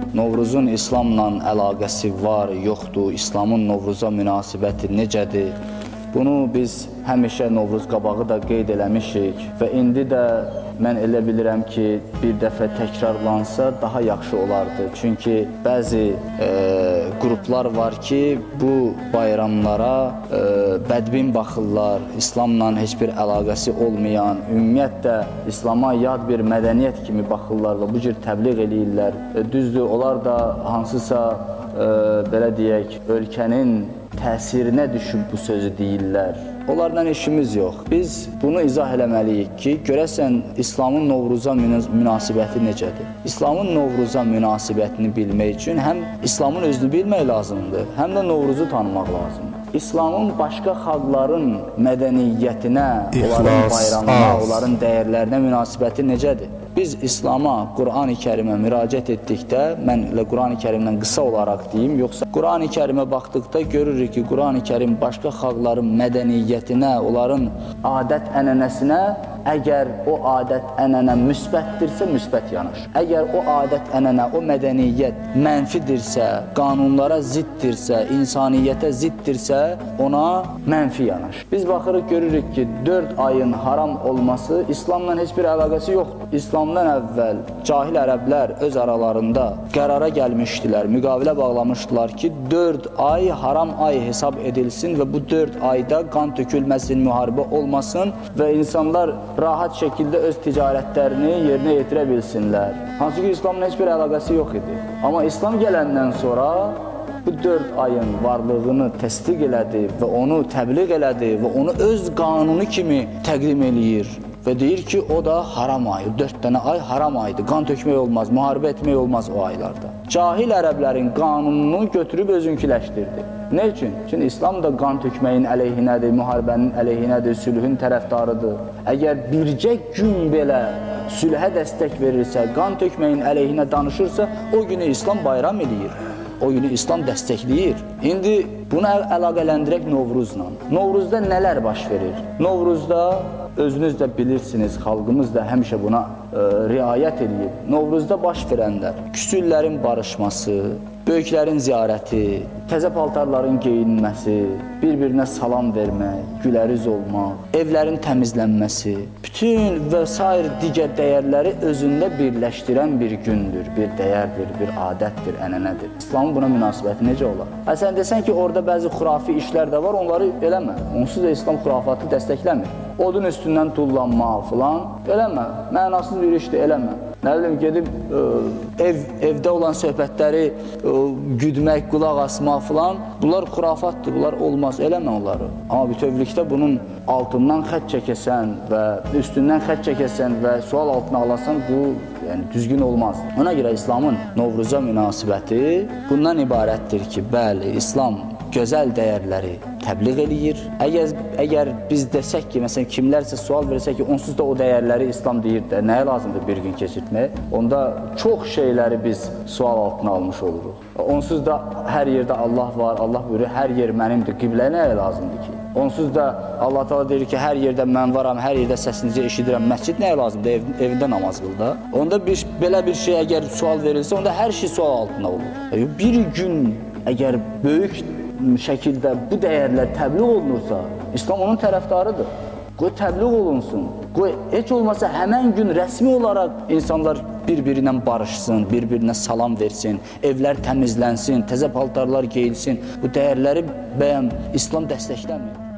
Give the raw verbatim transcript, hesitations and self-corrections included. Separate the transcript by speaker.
Speaker 1: Novruzun İslamla əlaqəsi var, yoxdur, İslamın Novruza münasibəti necədir? Bunu biz həmişə Novruz qabağı da qeyd eləmişik və indi də mən elə bilirəm ki, bir dəfə təkrarlansa daha yaxşı olardı. Çünki bəzi e, qruplar var ki, bu bayramlara e, bədbin baxırlar, İslamla heç bir əlaqəsi olmayan, ümumiyyətlə İslama yad bir mədəniyyət kimi baxırlar və bu cür təbliğ eləyirlər. E, düzdür, onlar da hansısa e, belə deyək, ölkənin təsirinə düşüb bu sözü deyirlər. Onlardan işimiz yox. Biz bunu izah eləməliyik ki, görəsən İslamın Novruza münasibəti necədir? İslamın Novruza münasibətini bilmək üçün həm İslamın özünü bilmək lazımdır, həm də Novruzu tanımaq lazımdır. İslamın başqa xalqların mədəniyyətinə, onların bayramına, onların dəyərlərinə münasibəti necədir? Biz İslama, Qur'an-ı Kərimə müraciət etdikdə, mən elə Qur'an-ı Kərimdən qısa olaraq deyim, yoxsa Qur'an-ı Kərimə baxdıqda görürük ki, Qur'an-ı Kərim başqa xalqların mədəniyyətinə, onların adət-ənənəsinə, əgər o adət-ənənə müsbətdirsə, müsbət yanaşır. Əgər o adət-ənənə, o mədəniyyət mənfidirsə, qanunlara ziddirsə, insaniyyətə ziddirsə, ona mənfi yanaşır. Biz baxırıq, görürük ki, dörd ayın haram olması İslamla heç bir əlaqəsi yoxdur. İslamdan əvvəl cahil ərəblər öz aralarında qərara gəlmişdilər, müqavilə bağlamışdılar ki, dörd ay haram ay hesab edilsin və bu dörd ayda qan tökülməsin, müharibə olmasın və insanlar rahat şəkildə öz ticarətlərini yerinə yetirə bilsinlər. Hansı ki, İslamla heç bir əlaqəsi yox idi. Amma İslam gələndən sonra bu dörd ayın varlığını təsdiq elədi və onu təbliğ elədi və onu öz qanunu kimi təqdim eləyir. Və deyir ki, o da haram ayı, dörd dənə ay haram aydır, qan tökmək olmaz, müharibə etmək olmaz o aylarda. Cahil ərəblərin qanununu götürüb özünkiləşdirdi. Nə üçün? Çünki İslam da qan tökməyin əleyhinədir, müharibənin əleyhinədir, sülhün tərəfdarıdır. Əgər bircə gün belə sülhə dəstək verirsə, qan tökməyin əleyhinə danışırsa, o günü İslam bayram edir. O günü İslam dəstəkləyir. İndi bunu əlaqələndirək Novruzla. Novruzda nələr baş verir? Novruzda özünüz də bilirsiniz, xalqımız da həmişə buna e, riayət edib. Novruzda baş verənlər, küçüklərin barışması, böyüklərin ziyarəti, təzə paltarların geyinməsi, bir-birinə salam vermək, güləriz olmaq, evlərin təmizlənməsi, bütün və sair digər dəyərləri özündə birləşdirən bir gündür, bir dəyərdir, bir adətdir, ənənədir. İslamın buna münasibəti necə olar? Hə, sən desən ki, orada bəzi xurafi işlər də var, onları eləmə. Onsuz da İslam xurafatı dəstəkləmir. Odun üstündən tullanmaq filan, eləmə. Mənasız bir işdir, eləmə. Nə bilim, gedib ə, ev, evdə olan söhbətləri ə, güdmək, qulaq asmaq filan, bunlar xurafatdır, bunlar olmaz, eləmə onları. Amma bütövlükdə bunun altından xət çəkəsən və üstündən xət çəkəsən və sual altına alasan, bu yəni, düzgün olmaz. Ona görə İslamın Novruza münasibəti bundan ibarətdir ki, bəli, İslam gözəl dəyərləri təbliğ eləyir. Əgər, əgər biz desək ki, məsələn, kimlərsə sual versək ki, onsuz da o dəyərləri İslam deyir də, nəyə lazımdır bir gün keçirtmək? Onda çox şeyləri biz sual altına almış oluruq. Onsuz da hər yerdə Allah var, Allah buyuruyor, hər yer mənimdir, qiblə nəyə lazımdır ki? Onsuz da Allah Teala deyir ki, hər yerdə mən varam, hər yerdə səsinizi eşidirəm, məscid nəyə lazımdır? Ev, evində namaz qıl da. Onda bir, belə bir şey əgər sual verilsə, onda hər şey sual altına olur. Bir gün əgər böyük şəkildə bu dəyərlər təbliğ olunursa, İslam onun tərəfdarıdır. Qoy təbliğ olunsun. Qoy heç olmasa həmən gün rəsmi olaraq insanlar bir-birinə barışsın, bir-birinə salam versin, evlər təmizlənsin, təzə paltarlar geyilsin. Bu dəyərləri bəyəm İslam dəstəkləmir.